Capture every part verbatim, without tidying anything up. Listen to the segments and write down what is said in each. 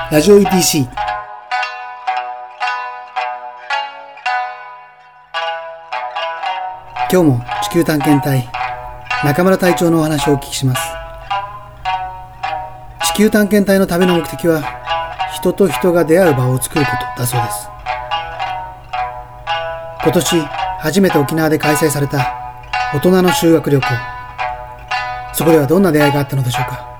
ラジオ イーティーシー。 今日も地球探検隊中村隊長のお話をお聞きします。地球探検隊の旅の目的は人と人が出会う場を作ることだそうです。今年初めて沖縄で開催された大人の修学旅行、そこではどんな出会いがあったのでしょうか。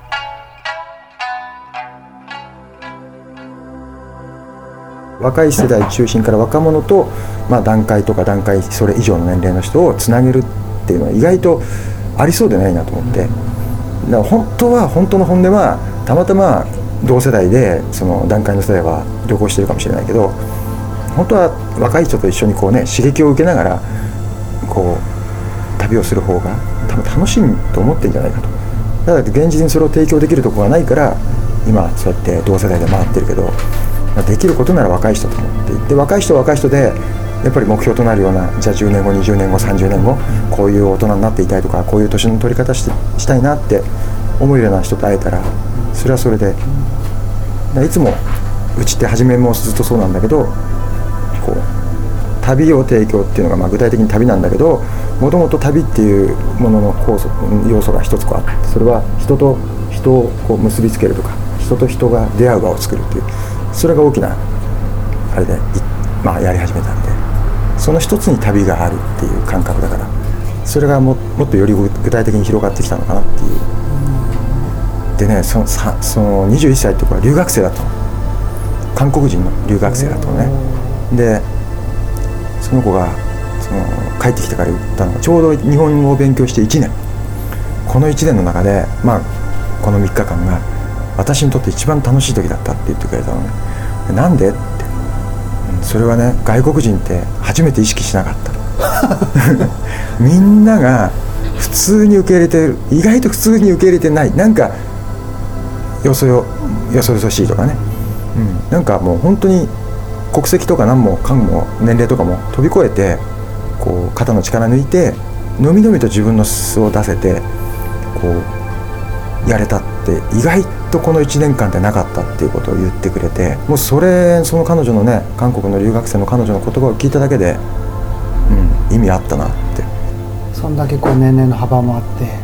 若い世代中心から若者と、まあ、段階とか段階それ以上の年齢の人をつなげるっていうのは意外とありそうでないなと思って、だから本当は本当の本音はたまたま同世代でその段階の世代は旅行してるかもしれないけど、本当は若い人と一緒にこうね刺激を受けながらこう旅をする方が多分楽しいと思ってるんじゃないかと。だから現実にそれを提供できるところがないから今そうやって同世代で回ってるけど、できることなら若い人と思っていて、若い人は若い人でやっぱり目標となるような、じゃあじゅうねんごにじゅうねんごさんじゅうねんごこういう大人になっていたいとか、こういう年の取り方 し, したいなって思えるような人と会えたらそれはそれで、いつもうちって初めもずっとそうなんだけど、こう旅を提供っていうのがまあ具体的に旅なんだけど、もともと旅っていうものの構想要素が一つこうあって、それは人と人をこう結びつけるとか、人と人が出会う場を作るっていう、それが大きなあれで、まあ、やり始めたんで、その一つに旅があるっていう感覚だから、それが も, もっとより具体的に広がってきたのかなっていう。でね、そのさそのにじゅういっさいって子は留学生だったの、韓国人の留学生だったのね。でその子がその帰ってきてから言ったのが、ちょうど日本語を勉強していちねん、このいちねんの中で、まあ、このみっかかんが私にとって一番楽しい時だったって言ってくれたのね。なんでって、それはね、外国人って初めて意識しなかったみんなが普通に受け入れてる、意外と普通に受け入れてない、なんかよそよよそよそしいとかね、うん、なんかもう本当に国籍とか何もかんも年齢とかも飛び越えて、こう肩の力抜いてのみのみと自分の素を出せてこうやれたって、意外とこのいちねんかんでなかったっていうことを言ってくれて、もうそれその彼女のね、韓国の留学生の彼女の言葉を聞いただけで、うん、意味あったなって。 そんだけこう年齢の幅もあって、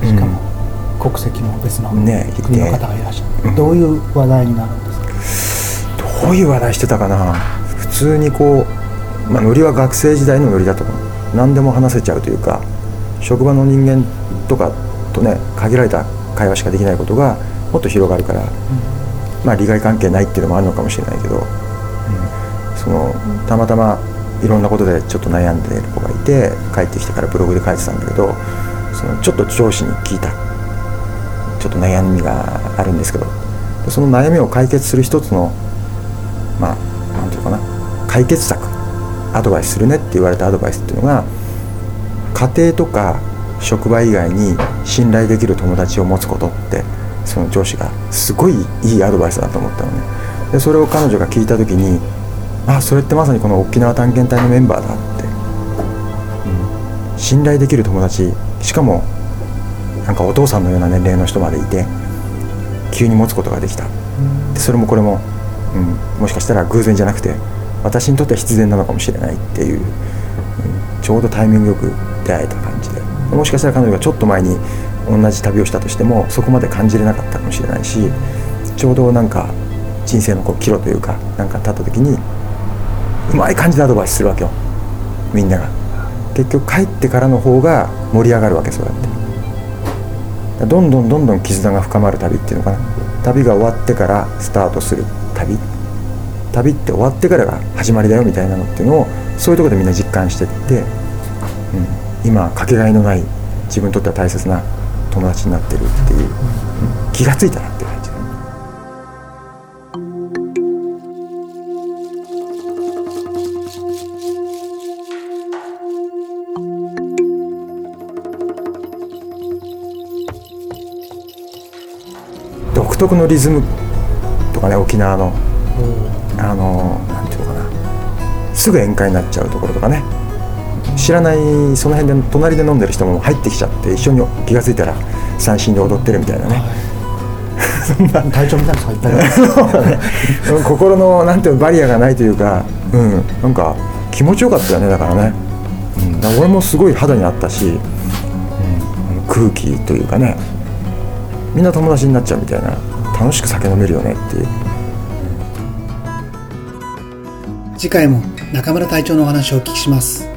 しかも国籍も別の国の方がいらっしゃる、ね、どういう話題になるんですか。 どういう話題してたかな。普通にこう、まあ、ノリは学生時代のノリだと思う。何でも話せちゃうというか、職場の人間とかとね限られた会話しかできないことがもっと広がるから、うん、まあ利害関係ないっていうのもあるのかもしれないけど、うん、そのたまたまいろんなことでちょっと悩んでいる子がいて、帰ってきてからブログで書いてたんだけど、そのちょっと上司に聞いた、ちょっと悩みがあるんですけど、その悩みを解決する一つのまあなんていうかな、解決策アドバイスするねって言われたアドバイスっていうのが、家庭とか職場以外に信頼できる友達を持つことって、その上司がすごいいいアドバイスだと思ったのね。でそれを彼女が聞いた時に、あ、それってまさにこの沖縄探検隊のメンバーだって、うん、信頼できる友達、しかもなんかお父さんのような年齢の人までいて急に持つことができた。でそれもこれも、うん、もしかしたら偶然じゃなくて私にとっては必然なのかもしれないっていう、うん、ちょうどタイミングよく出会えた感じで、もしかしたら彼女がちょっと前に同じ旅をしたとしてもそこまで感じれなかったかもしれないし、ちょうどなんか人生のこう岐路というかなんか立った時にうまい感じでアドバイスするわけよ、みんなが。結局帰ってからの方が盛り上がるわけ。そうやってどんどんどんどん絆が深まる旅っていうのかな。旅が終わってからスタートする旅、旅って終わってからが始まりだよみたいなのっていうのを、そういうところでみんな実感していって、うん、今かけがえのない自分にとっては大切な友達になってるっていう、うん、気がついたなっていう感じ。独特のリズムとかね、沖縄の、うん、あのなんていうのかな、すぐ宴会になっちゃうところとかね、知らないその辺で隣で飲んでる人も入ってきちゃって、一緒に気がついたら三振で踊ってるみたいなね、はそんな隊長みたいな人がいっぱいいます。 心のなんていうのバリアがないというか、うん、なんか気持ちよかったよね。だからね、うん、だから俺もすごい肌にあったし、うん、空気というかね、みんな友達になっちゃうみたいな、楽しく酒飲めるよねっていう。 次回も中村隊長のお話をお聞きします。